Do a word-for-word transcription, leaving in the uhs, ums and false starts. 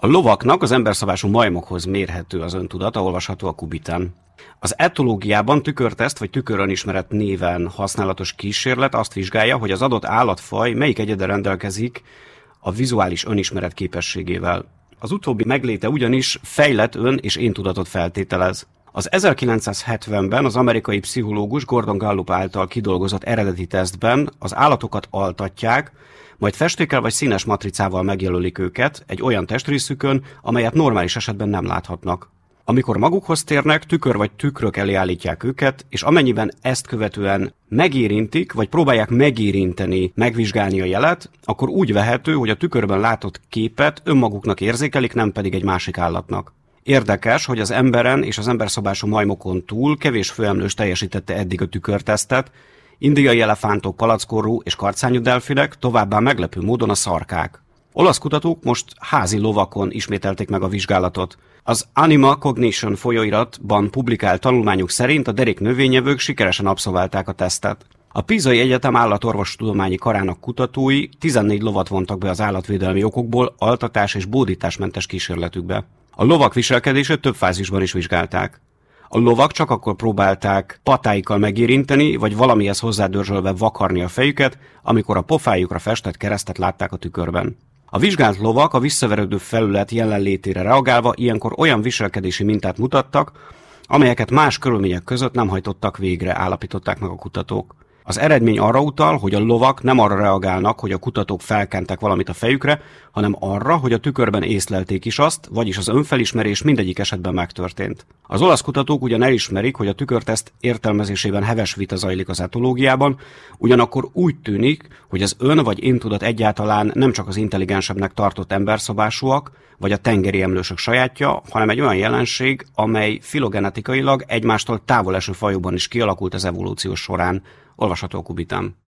A lovaknak az emberszabású majmokhoz mérhető az öntudata, olvasható a Kubitán. Az etológiában tükörteszt vagy tükörönismeret néven használatos kísérlet azt vizsgálja, hogy az adott állatfaj melyik egyede rendelkezik a vizuális önismeret képességével. Az utóbbi megléte ugyanis fejlett ön- és éntudatot feltételez. Az ezerkilencszázhetvenben az amerikai pszichológus Gordon Gallup által kidolgozott eredeti tesztben az állatokat altatják, majd festékkel vagy színes matricával megjelölik őket egy olyan testrészükön, amelyet normális esetben nem láthatnak. Amikor magukhoz térnek, tükör vagy tükrök elé állítják őket, és amennyiben ezt követően megérintik, vagy próbálják megérinteni, megvizsgálni a jelet, akkor úgy vehető, hogy a tükörben látott képet önmaguknak érzékelik, nem pedig egy másik állatnak. Érdekes, hogy az emberen és az emberszabású majmokon túl kevés főemlős teljesítette eddig a tükörtesztet, indiai elefántok, palackorú és karcányú delfinek, továbbá meglepő módon a szarkák. Olasz kutatók most házi lovakon ismételték meg a vizsgálatot. Az Animal Cognition folyóiratban publikált tanulmányok szerint a derék növényevők sikeresen abszolválták a tesztet. A Pisai Egyetem állatorvostudományi karának kutatói tizennégy lovat vontak be az állatvédelmi okokból altatás és bódításmentes kísérletükbe. A lovak viselkedését több fázisban is vizsgálták. A lovak csak akkor próbálták patáikkal megérinteni, vagy valamihez hozzádörzsölve vakarni a fejüket, amikor a pofájukra festett keresztet látták a tükörben. A vizsgált lovak a visszaverődő felület jelenlétére reagálva ilyenkor olyan viselkedési mintát mutattak, amelyeket más körülmények között nem hajtottak végre, állapították meg a kutatók. Az eredmény arra utal, hogy a lovak nem arra reagálnak, hogy a kutatók felkentek valamit a fejükre, hanem arra, hogy a tükörben észlelték is azt, vagyis az önfelismerés mindegyik esetben megtörtént. Az olasz kutatók ugyan elismerik, hogy a tükörteszt értelmezésében heves vita zajlik az etológiában, ugyanakkor úgy tűnik, hogy az ön vagy éntudat egyáltalán nem csak az intelligensebbnek tartott emberszabásúak, vagy a tengeri emlősök sajátja, hanem egy olyan jelenség, amely filogenetikailag egymástól távol eső fajokban is kialakult az evolúció során. Olvasható a Kubitán.